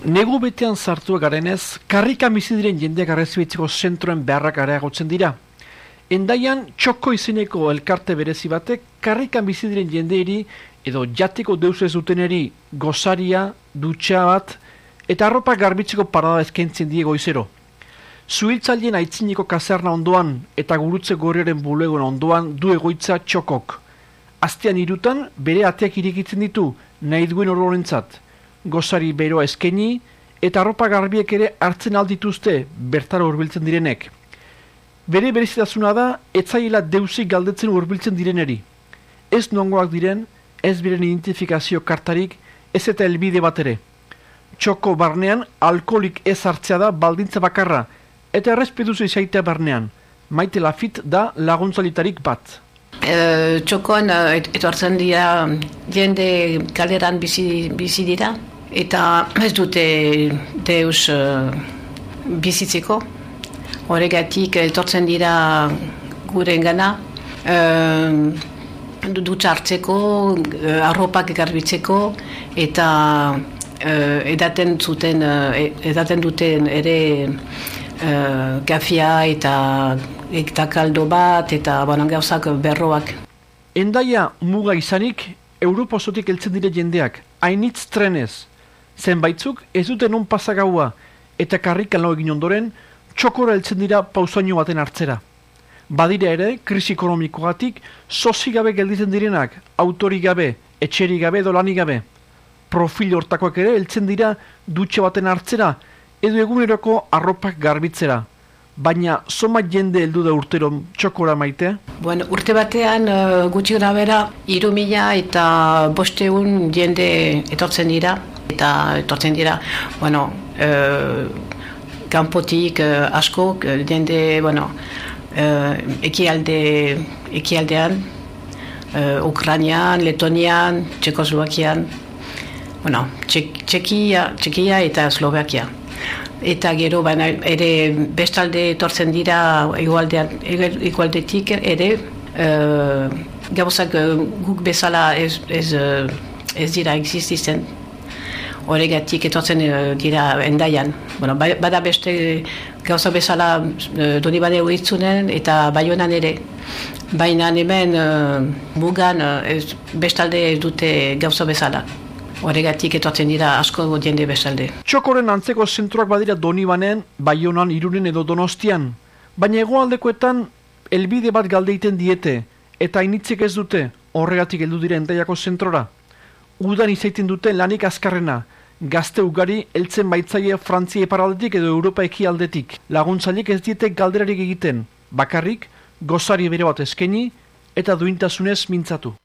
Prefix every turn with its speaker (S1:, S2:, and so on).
S1: Negu betean sartua garenez, karrikan bizi diren jendeak arrezibitzeko zentroen beharrak areagotzen dira. Hendaian, Txoko izeneko elkarte berezi batek karrikan bizi diren jendeeri edo jateko deus ez duteneri gozaria, dutxa bat eta arropa garbitzeko parada eskaintzen die goizero. Zuhiltzaileen aitzineko kaserna ondoan eta gurutze gorriaren bulegoen ondoan du egoitza Txokok. Astean 3 bere ateak irekitzen ditu nahi duen ororentzat. Gozari beroa eskaini eta arropa garbiek ere hartzen aldituzte bertara hurbiltzen direnek. Bere berezitasuna da etzaiela deusik galdetzen hurbiltzen direneri. Ez nongoak diren, ez beren identifikazio kartarik, ez eta helbide bat ere. Txoko barnean alkoholik ez hartzea da baldintza bakarra eta errespetuzu izaitea barnean. Maite Lafit da laguntzalitarik bat.
S2: Txokoan etortzen dira jende kaleran bizi dira eta ez dute deus bizitzeko. Horregatik etortzen dira gurengana dutxa hartzeko, arropak garbitzeko eta edaten duten ere gafia eta kaldo bat eta gauzak berroak.
S1: Hendaia muga izanik, Europa osotik heltzen dire jendeak, hainitz trenez. Zenbaitzuk ez dute non pasagaua eta karrikan lau egin ondoren, Txokora heltzen dira pausaino baten hartzera. Badira ere, krisi ekonomikoagatik, sozi gabe gelditzen direnak, autorik gabe, etxerik gabe, dolanik gabe. Profil hortakoak ere heltzen dira dutxe baten hartzera, edo eguneroko arropak garbitzera. Baina, zonbat jende heldu da urtero Txokora, Maite?
S2: Urte batean gutxi grabera 3.000 eta 500 jende etortzen dira. Kanpotik asko, jende, ekialdean, Ukrainian, Letonian, Txekoslovakian, Txekia eta Slovakia. Eta gero, ere bestalde etortzen dira igualdetik ere, gauzak guk bezala ez dira existitzen. Horregatik etortzen dira Hendaian. Bada beste gauza bezala Donibane Oitzunen eta Baionan ere. Baina hemen mugan bestalde ez dute gauza bezala. Horregatik etortzen dira asko jende bestalde.
S1: Txokoren antzeko zentroak badira Donibanen, Baionan, Irunen edo Donostian. Baina hegoaldekoetan helbide bat galdeiten diete eta hainitzik ez dute horregatik heldu dira Hendaiako zentrora. Udan izaiten duten lanik azkarrena, gazte ugari heltzen baitzaie Frantzia iparraldetik edo Europa ekialdetik. Laguntzaileek ez diete galderarik egiten, bakarrik, gozari bere bat eskaini eta duintasunez mintzatu.